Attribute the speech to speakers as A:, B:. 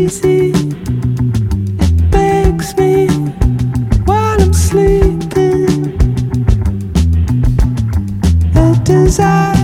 A: easy. It begs me while I'm sleeping. A desire.